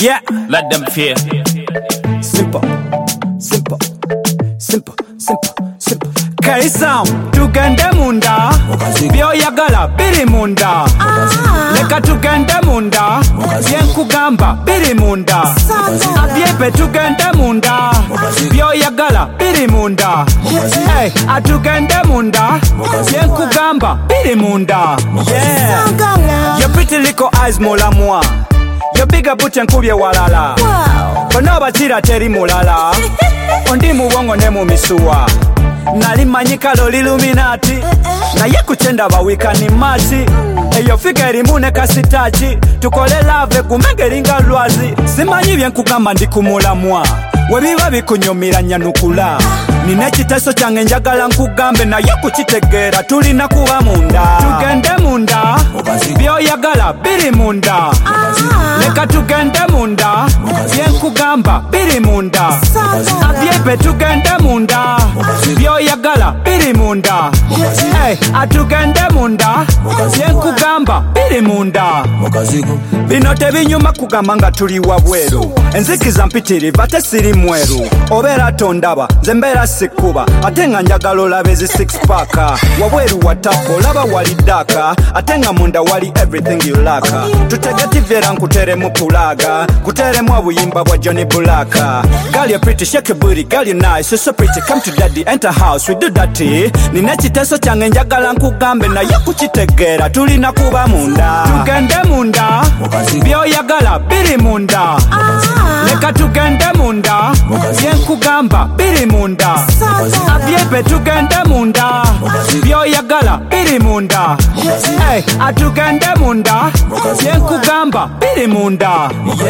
Yeah, Let them fear. simple, simple, simple, simple, simple. K-Sound, tugende munda, byoyagala biri munda. Leka tugende munda, byenkugamba biri munda. Abyepe tugende munda, byoyagala biri munda. Hey, atugende munda, byenkugamba biri munda. Yeah, your pretty little eyes mulamwa. Your bigger booty nkubye walala. Kono batira teri mulala. Ondi muwongo ne mu misuwa. Nali manyika lo Illuminati. Naye kuchenda bawika ni mati. Eyo figeri mune kasitachi. Tukole lave kumegeringa lwazi. Simanyi byenkugamba ndi kumulamwa. Webiba bikunyumira nyanukula. Nina ekiteeso kyange njagala nkugambe naye kukitegeera tulina kuba munda. Tugende munda, byoyagala biri munda. Leka tugende munda, byenkugamba biri munda. Abyepe tugende munda, byoyagala biri munda. Hey, atugende munda, byenkugamba biri munda. Bino tebinyuma kugamba nga tuli wabweru. Enzikiza mpitirivu ate siri mweru. Obeera tondaba, nze mbeera sikuba. Ate nga njagala olabe zi six pack. Wabweru watapo, laba wali daka. Ate nga munda wali everything you lack. Tutegetivera nkuteremu pulaga. Kuteremu obuyimba bwa Johnny Black. Girl you're pretty, shake your booty. Girl you're nice, you're so pretty. Come to daddy, enter house, we do dirty. Nina ekiteeso kyange njagala nkugambe naye kukitegeera tulina kuba munda. Tugende munda, byoyagala biri munda. Leka tugende munda, byenkugamba biri munda. Abyepe tugende munda, byoyagala biri munda. Hey, atugende munda, byenkugamba biri munda.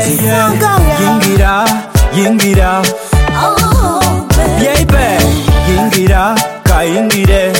Yingira, yingira, byebe, yingira, kayingire.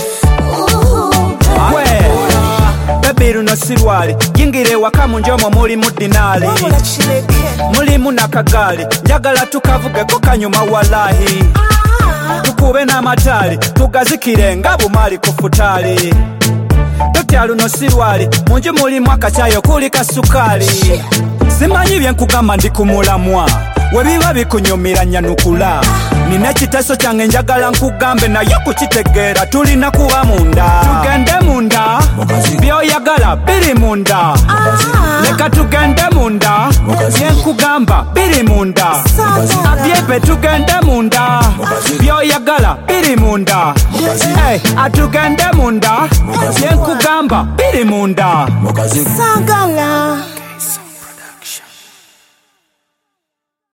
Baby luno sirwali, yingire waka munjomo mulimu dinali. Mulimu nakagali, njagala tukavugeko kanyuma walahi. Tukube n'amatali, tugazikire nga bumali ku futali. Dokita luno sirwali, munju mulimu akacaayo kuli kasukali. Simanyi byenkugamba ndi kumulamwa, webiba bikunyumira nyanukula. Nina ekiteeso kyange njagala nkugambe naye kukitegeera tulina kuba munda. Tugende munda, byoyagala biri munda. Leka tugende munda, byenkugamba biri munda. Abyepe tugende munda, byoyagala biri munda. Hey, atugende munda, byenkugamba biri munda. Sagala.